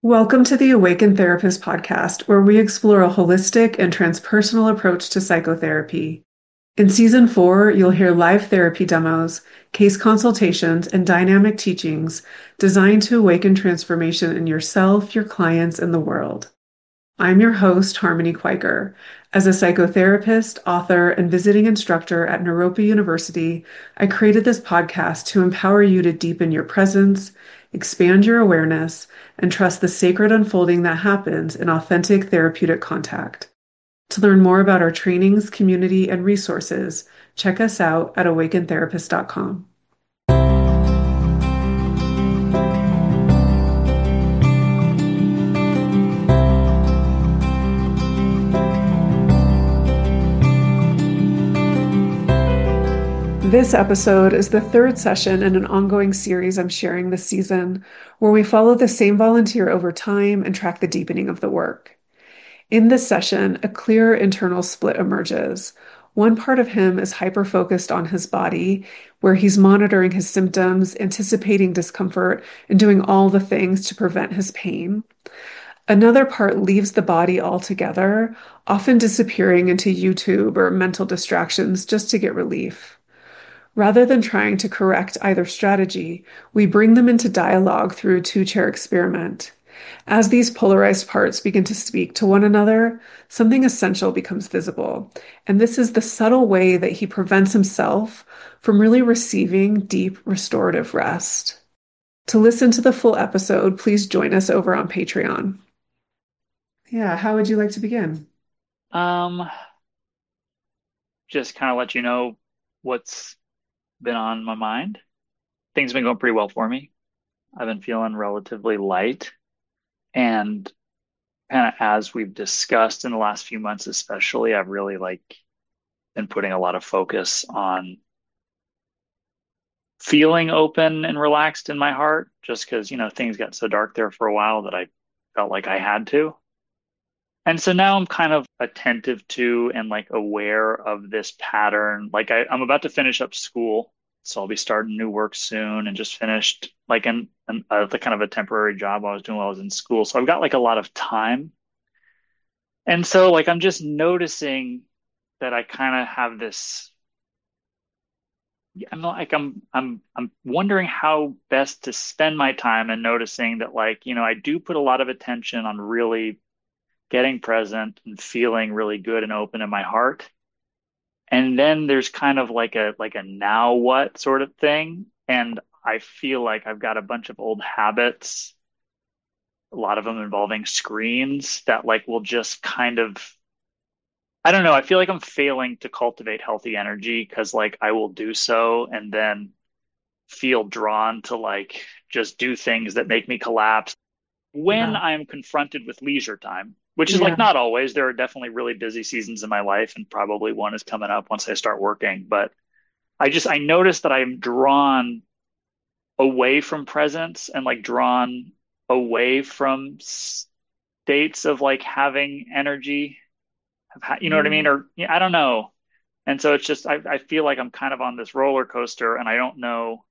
Welcome to the Awaken Therapist podcast, where we explore a holistic and transpersonal approach to psychotherapy. In season 4, you'll hear live therapy demos, case consultations, and dynamic teachings designed to awaken transformation in yourself, your clients, and the world. I'm your host, Harmony Quiker. As a psychotherapist, author, and visiting instructor at Naropa University, I created this podcast to empower you to deepen your presence, expand your awareness, and trust the sacred unfolding that happens in authentic therapeutic contact. To learn more about our trainings, community, and resources, check us out at awakentherapist.com. This episode is the third session in an ongoing series I'm sharing this season, where we follow the same volunteer over time and track the deepening of the work. In this session, a clear internal split emerges. One part of him is hyper-focused on his body, where he's monitoring his symptoms, anticipating discomfort, and doing all the things to prevent his pain. Another part leaves the body altogether, often disappearing into YouTube or mental distractions just to get relief. Rather than trying to correct either strategy, we bring them into dialogue through a two-chair experiment. As these polarized parts begin to speak to one another, something essential becomes visible. And this is the subtle way that he prevents himself from really receiving deep restorative rest. To listen to the full episode, please join us over on Patreon. Yeah, how would you like to begin? Um, just kind of let you know what's been on my mind. Things have been going pretty well for me. I've been feeling relatively light. And kind of as we've discussed in the last few months, especially, I've really been putting a lot of focus on feeling open and relaxed in my heart, just because, things got so dark there for a while that I felt like I had to. And so now I'm kind of attentive to and aware of this pattern. I'm about to finish up school, so I'll be starting new work soon and just finished the kind of a temporary job I was doing while I was in school. So I've got a lot of time. And so I'm just noticing that I kind of have this. I'm not like I'm wondering how best to spend my time and noticing that I do put a lot of attention on really getting present and feeling really good and open in my heart. And then there's kind of like a now what sort of thing. And I feel like I've got a bunch of old habits, a lot of them involving screens that will just kind of, I don't know, I feel like I'm failing to cultivate healthy energy because I will do so and then feel drawn to just do things that make me collapse when Yeah, I'm confronted with leisure time, which is yeah, not always. There are definitely really busy seasons in my life, and probably one is coming up once I start working. But I notice that I'm drawn away from presence and drawn away from states of having energy. You know what I yeah. mean? Or yeah, I don't know. And so it's just I feel like I'm kind of on this roller coaster, and I don't know.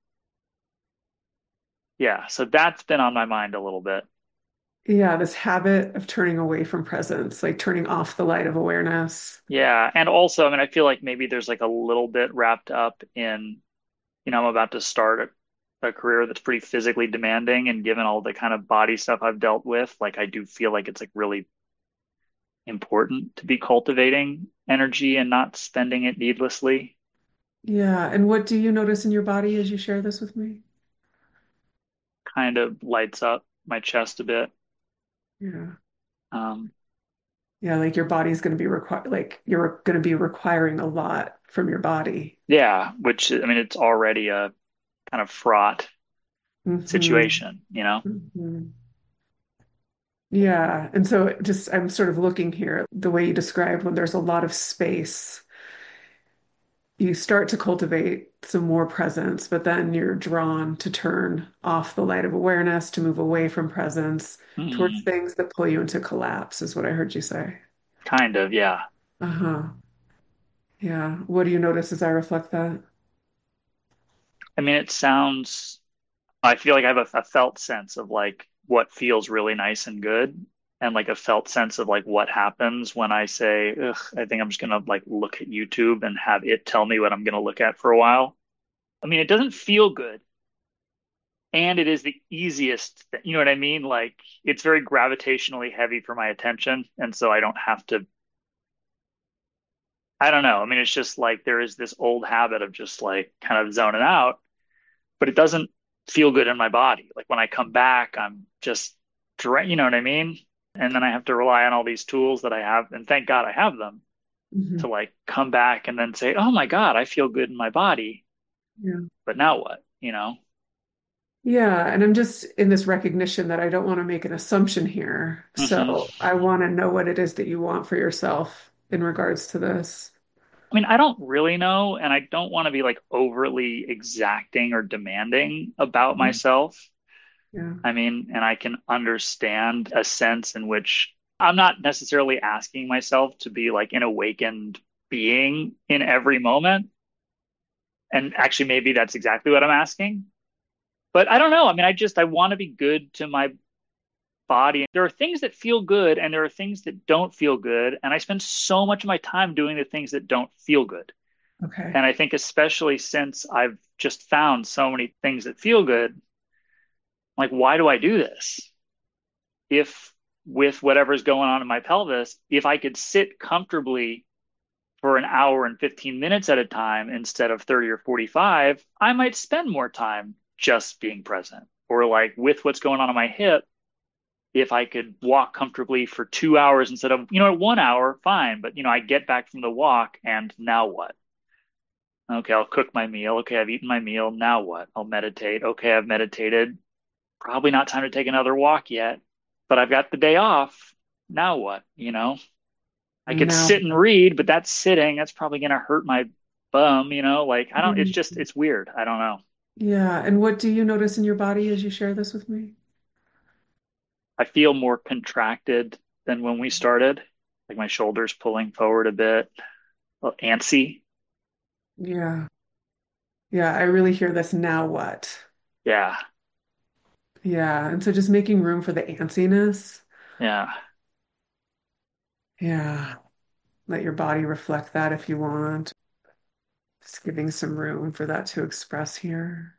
Yeah, so that's been on my mind a little bit. Yeah, this habit of turning away from presence, like turning off the light of awareness. Yeah, and also, I mean, I feel like maybe there's a little bit wrapped up in, I'm about to start a career that's pretty physically demanding, and given all the kind of body stuff I've dealt with, I do feel like it's really important to be cultivating energy and not spending it needlessly. Yeah. And what do you notice in your body as you share this with me? Kind of lights up my chest a bit. Yeah. Um, Yeah, like your body's going to be like you're going to be requiring a lot from your body. yeah, which I mean, it's already a kind of fraught Hmm. situation. Hmm. Yeah. And so I'm sort of looking here, the way you described when there's a lot of space, you start to cultivate some more presence, but then you're drawn to turn off the light of awareness, to move away from presence towards Hmm, things that pull you into collapse, is what I heard you say. kind of, yeah. Uh-huh. Yeah. What do you notice as I reflect that? I mean, it sounds, I feel like I have a felt sense of what feels really nice and good, and like a felt sense of like what happens when I say, ugh, I think I'm just gonna like look at YouTube and have it tell me what I'm gonna look at for a while. I mean, it doesn't feel good, and it is the easiest, you know what I mean? Like it's very gravitationally heavy for my attention, and so I don't have to, I don't know. I mean, it's just like there is this old habit of just like kind of zoning out, but it doesn't feel good in my body. Like when I come back, I'm just drained, you know what I mean? And then I have to rely on all these tools that I have, and thank God I have them Mhm. to like come back and then say, "Oh my God, I feel good in my body." Yeah. But now what? You know? Yeah, and I'm just in this recognition that I don't want to make an assumption here. Hmm. So I want to know what it is that you want for yourself in regards to this. I mean, I don't really know, and I don't want to be like overly exacting or demanding about Mhm. myself. Yeah. I mean, and I can understand a sense in which I'm not necessarily asking myself to be like an awakened being in every moment. And actually, maybe that's exactly what I'm asking. But I don't know. I mean, I want to be good to my body. There are things that feel good and there are things that don't feel good. And I spend so much of my time doing the things that don't feel good. Okay. And I think, especially since I've just found so many things that feel good, like, why do I do this? If with whatever's going on in my pelvis, if I could sit comfortably for an hour and 15 minutes at a time instead of 30 or 45, I might spend more time just being present. Or like with what's going on in my hip, if I could walk comfortably for 2 hours instead of, 1 hour, fine. But, I get back from the walk and now what? Okay, I'll cook my meal. Okay, I've eaten my meal. Now what? I'll meditate. Okay, I've meditated. Probably not time to take another walk yet, but I've got the day off. Now what? I could Now, sit and read, but that's sitting. That's probably going to hurt my bum, like I don't, mm, it's weird. I don't know. yeah. And what do you notice in your body as you share this with me? I feel more contracted than when we started, like my shoulders pulling forward a bit, a little antsy. Yeah. Yeah, I really hear this now what? Yeah. Yeah. And so just making room for the antsiness. Yeah. Yeah. Let your body reflect that if you want. Just giving some room for that to express here.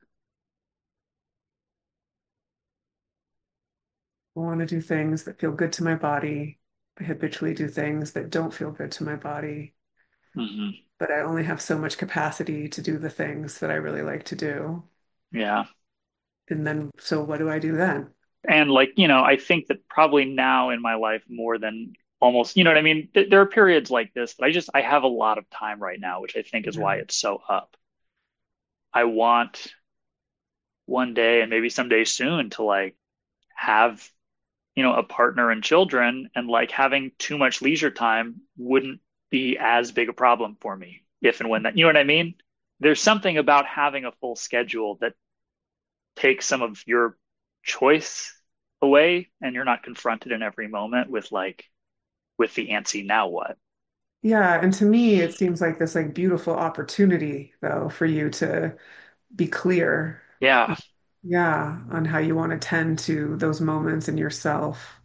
I want to do things that feel good to my body. I habitually do things that don't feel good to my body, Hmm. but I only have so much capacity to do the things that I really like to do. Yeah. And then, so what do I do then? And like, I think that probably now in my life more than almost, you know what I mean? There are periods like this that I have a lot of time right now, which I think is Yeah. why it's so up. I want one day and maybe someday soon to like have, a partner and children, and like having too much leisure time wouldn't be as big a problem for me if and when that, you know what I mean? There's something about having a full schedule that takes some of your choice away and you're not confronted in every moment with like with the antsy now what. Yeah, and to me, it seems like this like beautiful opportunity though for you to be clear, Yeah. yeah, on how you want to tend to those moments in yourself.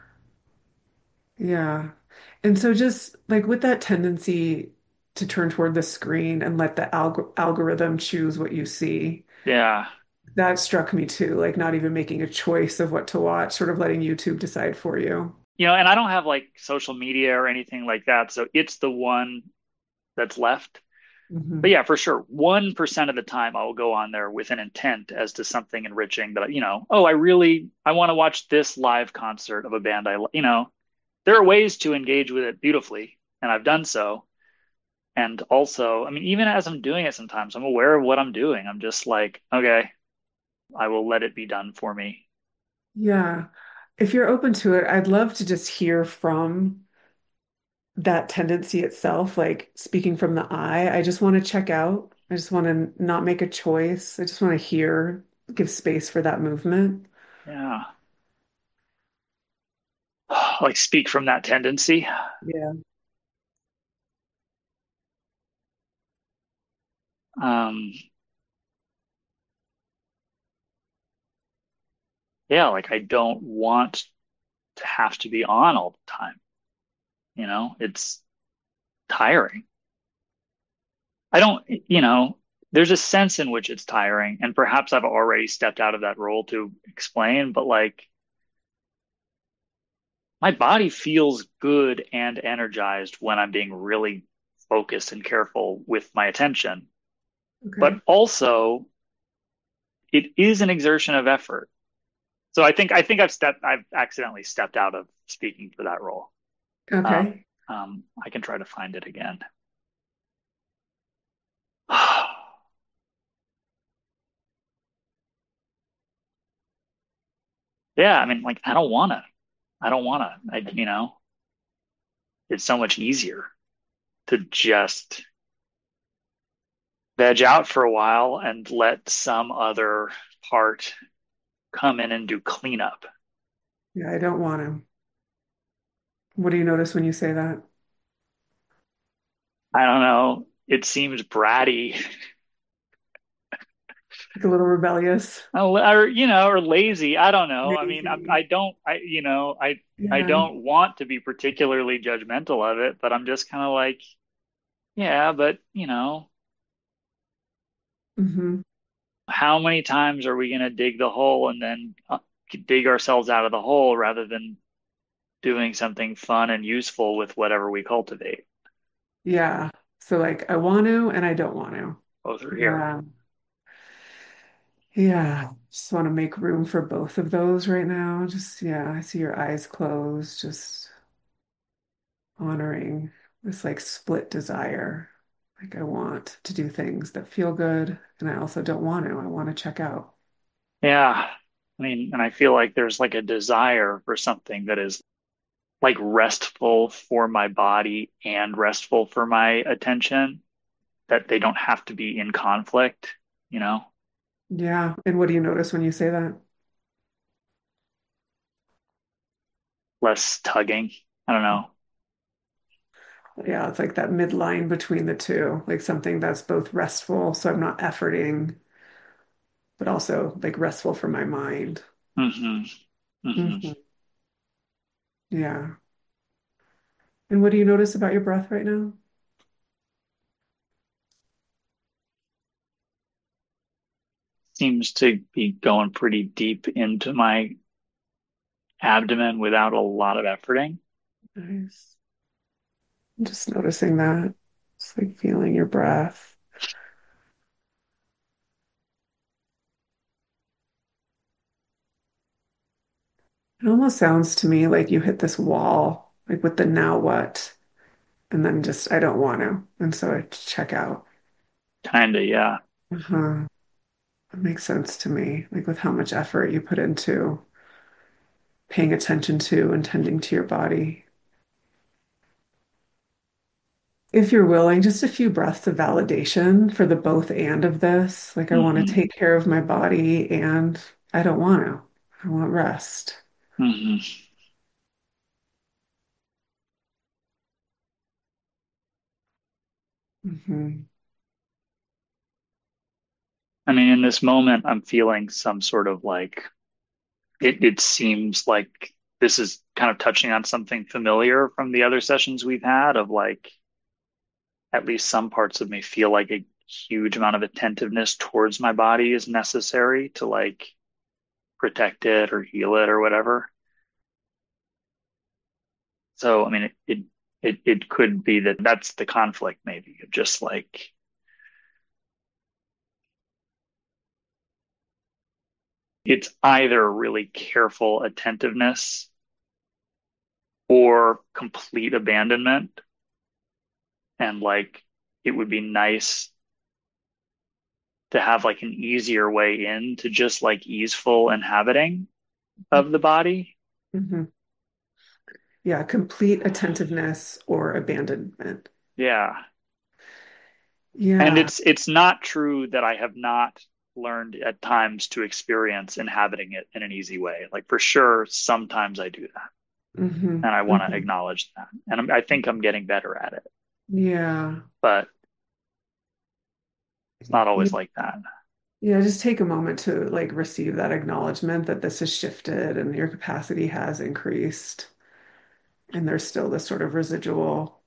Yeah. And so just like with that tendency to turn toward the screen and let the algorithm choose what you see, Yeah. that struck me too, like not even making a choice of what to watch, sort of letting YouTube decide for you. And I don't have like social media or anything like that, so it's the one that's left. But Hmm. yeah, for sure, 1% of the time I will go on there with an intent as to something enriching that, oh, I want to watch this live concert of a band there are ways to engage with it beautifully, and I've done so. And also, I mean, even as I'm doing it, sometimes I'm aware of what I'm doing. I'm just like, okay, I will let it be done for me. Yeah. If you're open to it, I'd love to just hear from that tendency itself, like speaking from the I just want to check out. I just want to not make a choice. I just want to hear, give space for that movement. Yeah. Like speak from that tendency. Yeah. Um, yeah, like I don't want to have to be on all the time. It's tiring. I don't, there's a sense in which it's tiring, and perhaps I've already stepped out of that role to explain, but like my body feels good and energized when I'm being really focused and careful with my attention. But Okay. also, it is an exertion of effort. So I think I've accidentally stepped out of speaking for that role. Okay. I can try to find it again. Yeah, I mean, like I don't wanna. It's so much easier to just veg out for a while and let some other part come in and do cleanup. Yeah, I don't want to. What do you notice when you say that? I don't know. It seems bratty Like a little rebellious, or lazy. I don't know. I mean, lazy. I Yeah. don't want to be particularly judgmental of it, but I'm just kind of like, yeah, but Hmm. how many times are we going to dig the hole and then dig ourselves out of the hole rather than doing something fun and useful with whatever we cultivate? Yeah. So like I want to and I don't want to. Both are here. Yeah. Yeah. Just want to make room for both of those right now. Just, yeah, I see your eyes closed, just honoring this like split desire. Like I want to do things that feel good, and I also don't want to. I want to check out. Yeah. I mean, and I feel like there's like a desire for something that is like restful for my body and restful for my attention, that they don't have to be in conflict, you know, Yeah. And what do you notice when you say that? less tugging. I don't know. Yeah, it's like that midline between the two, like something that's both restful, so I'm not efforting, but also like restful for my mind. Hmm. Hmm. Hmm. Yeah. And what do you notice about your breath right now? Seems to be going pretty deep into my abdomen without a lot of efforting. Nice. I'm just noticing that. It's like feeling your breath. It almost sounds to me like you hit this wall, like with the now what, and then just I don't want to. And so I check out. Kinda, yeah. Uh-huh. That makes sense to me, like with how much effort you put into paying attention to and tending to your body. If you're willing, just a few breaths of validation for the both and of this. Like, I want to Hmm. take care of my body and I don't want to. I want rest. Hmm. Hmm. I mean, in this moment, I'm feeling some sort of like it seems like this is kind of touching on something familiar from the other sessions we've had of like at least some parts of me feel like a huge amount of attentiveness towards my body is necessary to like protect it or heal it or whatever. So, I mean, it could be that that's the conflict maybe of just like it's either really careful attentiveness or complete abandonment. And like it would be nice to have like an easier way in to just like easeful inhabiting of the body. Hmm. Yeah, complete attentiveness or abandonment. Yeah. And Yeah. it's not true that I have not learned at times to experience inhabiting it in an easy way. Like for sure, sometimes I do that, Hmm. and I want to Hmm. acknowledge that. And I think I'm getting better at it, Yeah. but it's not Yeah. always like that. Yeah, just take a moment to like receive that acknowledgement that this has shifted and your capacity has increased, and there's still this sort of residual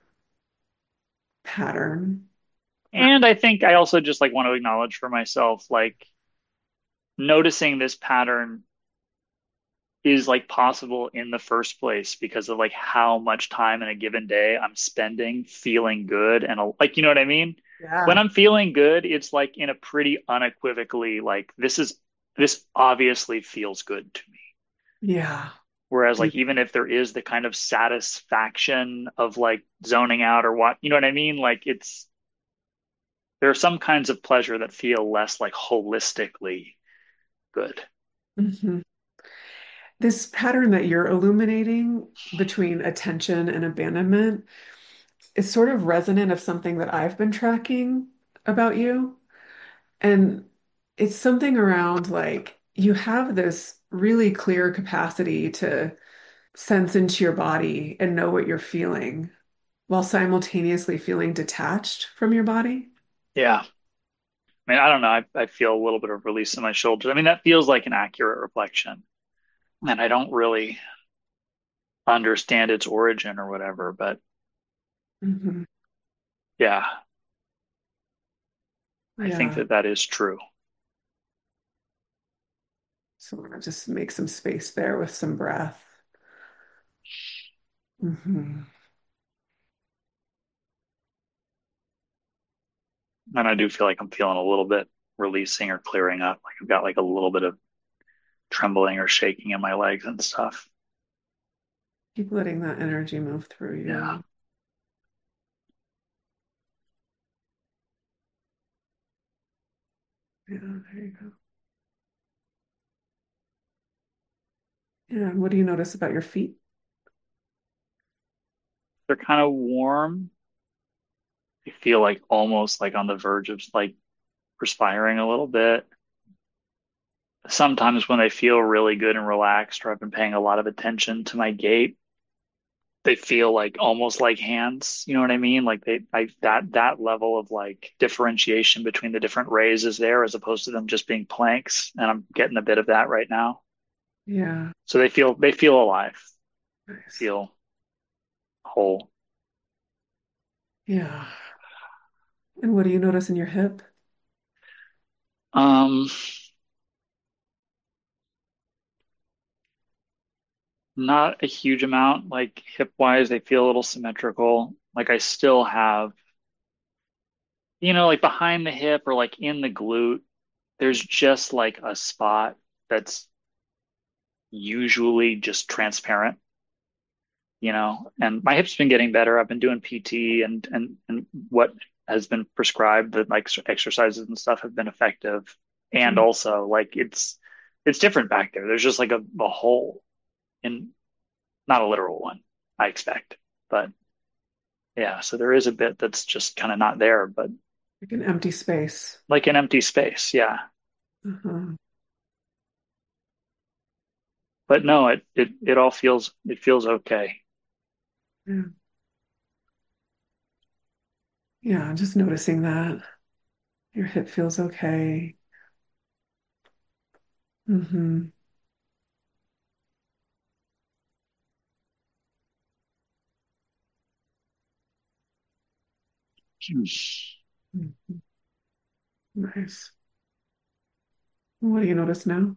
pattern. And I think I also just like want to acknowledge for myself, like noticing this pattern is like possible in the first place because of like how much time in a given day I'm spending feeling good and like you know what I mean? When Yeah. I'm feeling good, it's like in a pretty unequivocally like this obviously feels good to me. Yeah. Whereas Yeah. like even if there is the kind of satisfaction of like zoning out or what, you know what I mean? Like it's there are some kinds of pleasure that feel less like holistically good. Mhm. This pattern that you're illuminating between attention and abandonment is sort of resonant of something that I've been tracking about you. And it's something around like you have this really clear capacity to sense into your body and know what you're feeling while simultaneously feeling detached from your body. Yeah. I mean, I don't know. I feel a little bit of release in my shoulders. I mean, that feels like an accurate reflection. And I don't really understand its origin or whatever, but Mhm. yeah, I think Yeah. that that is true. So I'm gonna just make some space there with some breath. Mhm. And I do feel like I'm feeling a little bit releasing or clearing up. Like I've got like a little bit of trembling or shaking in my legs and stuff. Keep letting that energy move through Yeah. you. Yeah, there you go. Yeah, and what do you notice about your feet? They're kind of warm. I feel like almost like on the verge of like perspiring a little bit. Sometimes when they feel really good and relaxed, or I've been paying a lot of attention to my gait, they feel like almost like hands. You know what I mean? Like that level of like differentiation between the different rays is there as opposed to them just being planks. And I'm getting a bit of that right now. Yeah, So they feel alive, nice. feel whole. Yeah. And what do you notice in your hip? Um, Not a huge amount. Like hip wise, they feel a little symmetrical. Like I still have, like behind the hip or like in the glute, there's just like a spot that's usually just transparent, and my hip's been getting better. I've been doing PT and what has been prescribed, that like exercises and stuff have been effective. And Mm. also like it's different back there. There's just like a hole in, not a literal one, I expect. But yeah, so there is a bit that's just kind of not there, but Like an empty space. like an empty space. Yeah. Uh-huh. But no, it all feels okay. Yeah. Yeah, just noticing that your hip feels okay. Hmm. Nice. What do you notice now?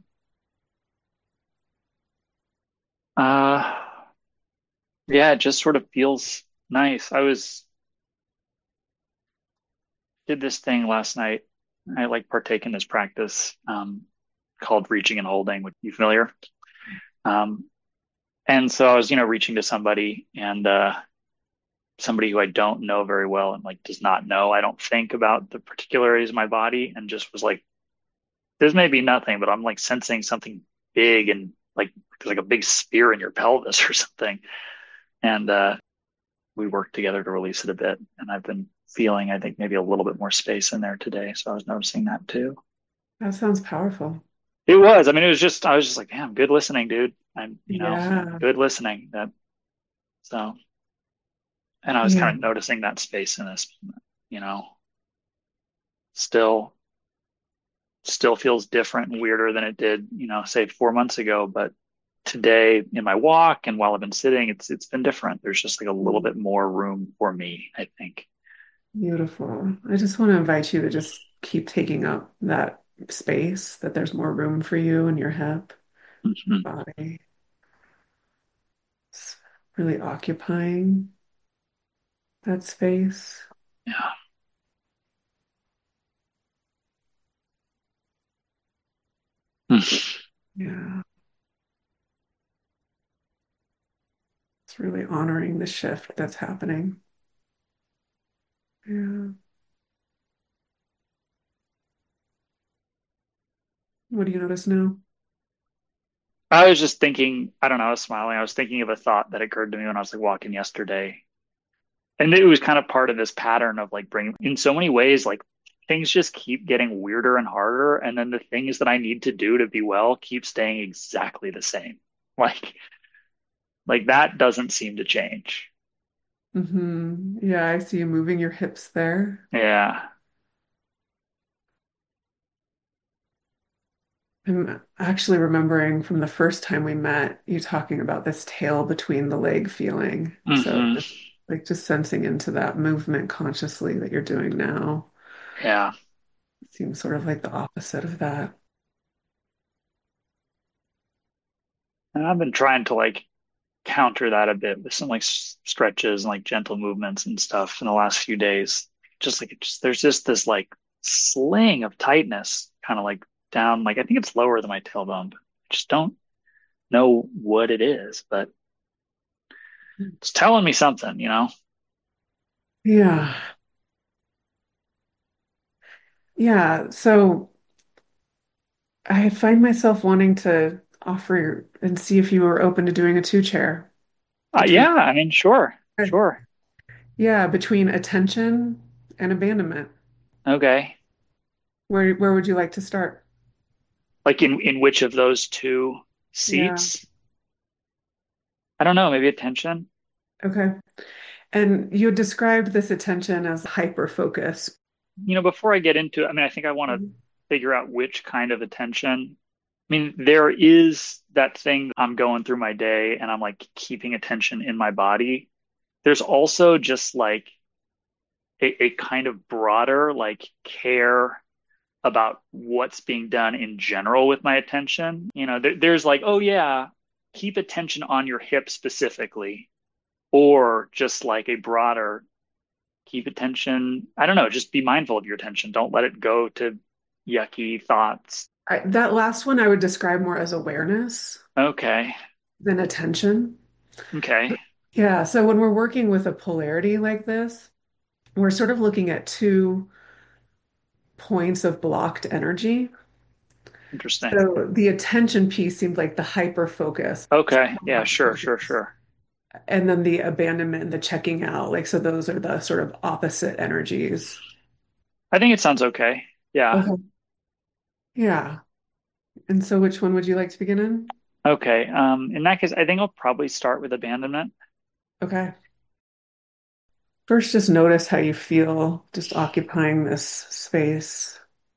Uh, yeah, it just sort of feels nice. I was did this thing last night. I like partake in this practice called reaching and holding. You familiar? Um, and so I was, reaching to somebody and somebody who I don't know very well and like does not know, I don't think about the particularities of my body, and just was like, there's maybe nothing, but I'm like sensing something big and like there's like a big spear in your pelvis or something. And we worked together to release it a bit. And I've been feeling, I think, maybe a little bit more space in there today. So I was noticing that too. That sounds powerful. It was. I mean, I was just like, damn, good listening, dude. I'm, Yeah. good listening. So, and I was Yeah. kind of noticing that space in this, you know, still. still feels different and weirder than it did, say 4 months ago. But today in my walk and while I've been sitting, it's been different. There's just like a little bit more room for me, I think. Beautiful. I just want to invite you to just keep taking up that space, that there's more room for you in your hip, Mhm. body. It's really occupying that space. Yeah. Yeah. It's really honoring the shift that's happening. Yeah. What do you notice now? I was just thinking, I don't know, I was smiling. I was thinking of a thought that occurred to me when I was like walking yesterday. And it was kind of part of this pattern of like bringing, in so many ways, like things just keep getting weirder and harder. And then the things that I need to do to be well keep staying exactly the same. Like, like that doesn't seem to change. Yeah, I see you moving your hips there. Yeah. I'm actually remembering from the first time we met, you talking about this tail between the leg feeling. So Hmm. just sensing into that movement consciously that you're doing now Yeah. seems sort of like the opposite of that. And I've been trying to like counter that a bit with some like stretches and like gentle movements and stuff in the last few days. Just like there's just this like sling of tightness kind of like down, like I think it's lower than my tailbone, but I just don't know what it is, but it's telling me something. Yeah. Yeah. So I find myself wanting to offer and see if you were open to doing a two chair between, Yeah, I mean, sure, sure. yeah, between attention and abandonment. Okay. Where would you like to start? Like in which of those two Yeah. seats? I don't know, maybe attention. Okay. And you described this attention as hyper focus. Before I get into it, I mean, I think I want to figure out which kind of attention. I mean, there is that thing I'm going through my day and I'm like keeping attention in my body. There's also just like a kind of broader like care about what's being done in general with my attention. There's like, oh yeah, keep attention on your hip specifically, or just like a broader keep attention. I don't know, just be mindful of your attention. Don't let it go to yucky thoughts. That last one I would describe more as awareness Okay. than attention. Okay. Yeah, so when we're working with a polarity like this, we're sort of looking at two points of blocked energy. Interesting. So the attention piece seemed like the hyper focus, Okay. Yeah, sure, sure, sure. and then the abandonment and the checking out. Like, so those are the sort of opposite energies. I think it sounds okay. Yeah. Okay. Yeah. And so which one would you like to begin in? Okay. In that case, I think I'll probably start with abandonment. Okay. First, just notice how you feel just occupying this space.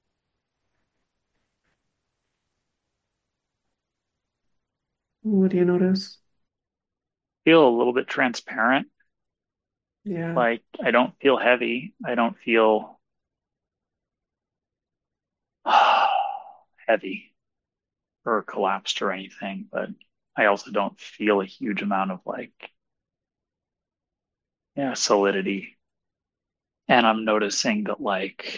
What do you notice? Feel a little bit transparent. Yeah. Like I don't feel heavy. I don't feel heavy or collapsed or anything, but I also don't feel a huge amount of like, yeah, solidity. And I'm noticing that like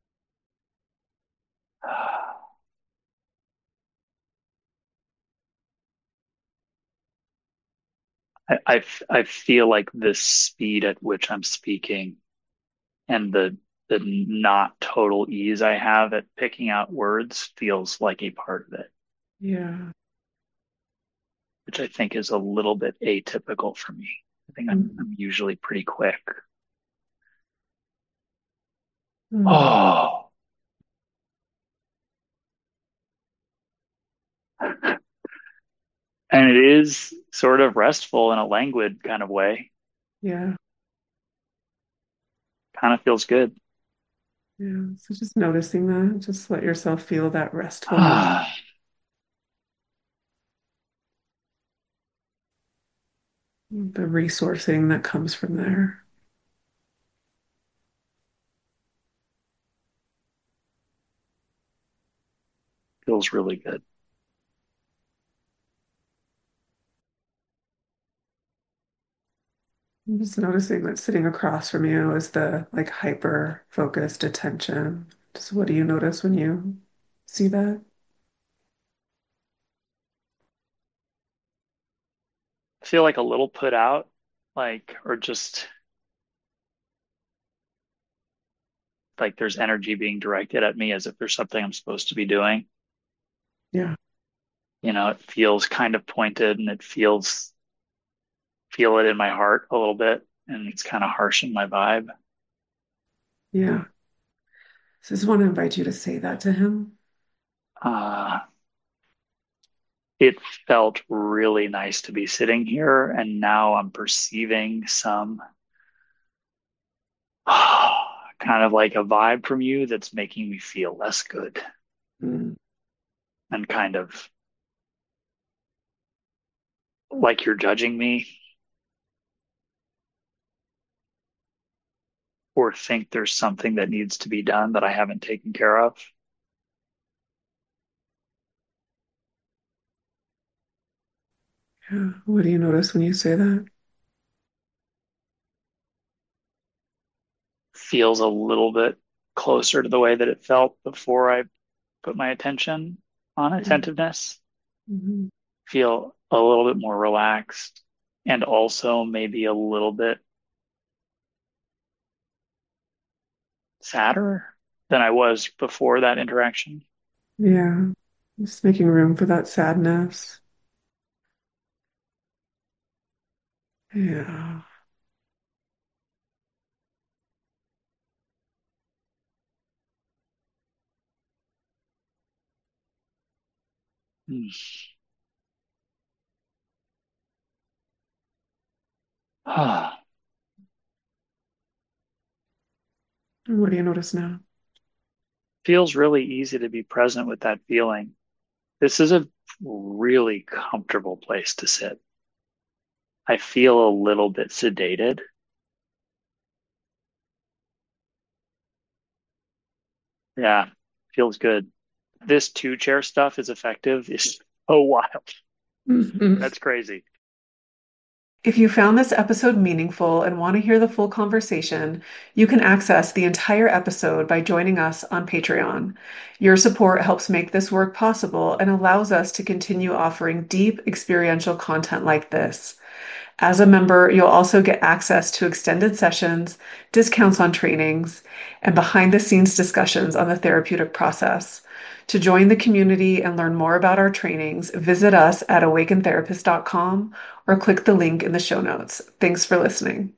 I feel like the speed at which I'm speaking and the not total ease I have at picking out words feels like a part of it, Yeah. which I think is a little bit atypical for me. I think I'm Mhm. usually pretty quick. Mm. Oh, and it is sort of restful in a languid kind of way. Yeah. Kind of feels good. Yeah. So just noticing that, just let yourself feel that restfulness, the resourcing that comes from there. Feels really good. I'm just noticing that sitting across from you is the like hyper focused attention. Just what do you notice when you see that? I feel like a little put out, like, or just like there's energy being directed at me as if there's something I'm supposed to be doing. Yeah. It feels kind of pointed and feel it in my heart a little bit, and it's kind of harsh in my vibe. Yeah. So I just want to invite you to say that to him. Uh, it felt really nice to be sitting here, and now I'm perceiving some kind of like a vibe from you that's making me feel less good Mm, and kind of like you're judging me or think there's something that needs to be done that I haven't taken care of. yeah. What do you notice when you say that? Feels a little bit closer to the way that it felt before I put my attention on attentiveness. Mm-hmm. Feel a little bit more relaxed and also maybe a little bit sadder than I was before that interaction. Yeah. Just making room for that sadness. Yeah. Hmm. Ah, And what do you notice now? feels really easy to be present with that feeling. This is a really comfortable place to sit. I feel a little bit sedated. Yeah, feels good. This two chair stuff is effective. Is so wild. Mhm. That's crazy. If you found this episode meaningful and want to hear the full conversation, you can access the entire episode by joining us on Patreon. Your support helps make this work possible and allows us to continue offering deep experiential content like this. As a member, you'll also get access to extended sessions, discounts on trainings, and behind the scenes discussions on the therapeutic process. To join the community and learn more about our trainings, visit us at awakentherapist.com or click the link in the show notes. Thanks for listening.